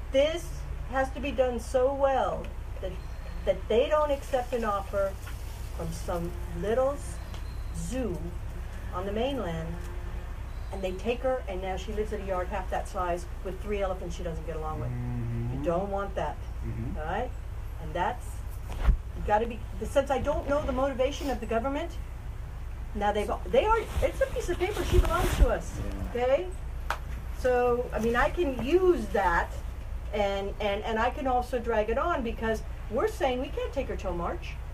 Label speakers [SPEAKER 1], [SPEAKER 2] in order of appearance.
[SPEAKER 1] this has to be done so well that they don't accept an offer from some little zoo on the mainland, and they take her, and now she lives in a yard half that size with 3 elephants she doesn't get along with. You don't want that, all right? And that's got to be. Since I don't know the motivation of the government, now they are. It's a piece of paper. She belongs to us, okay? So I mean, I can use that, and I can also drag it on because we're saying we can't take her till March.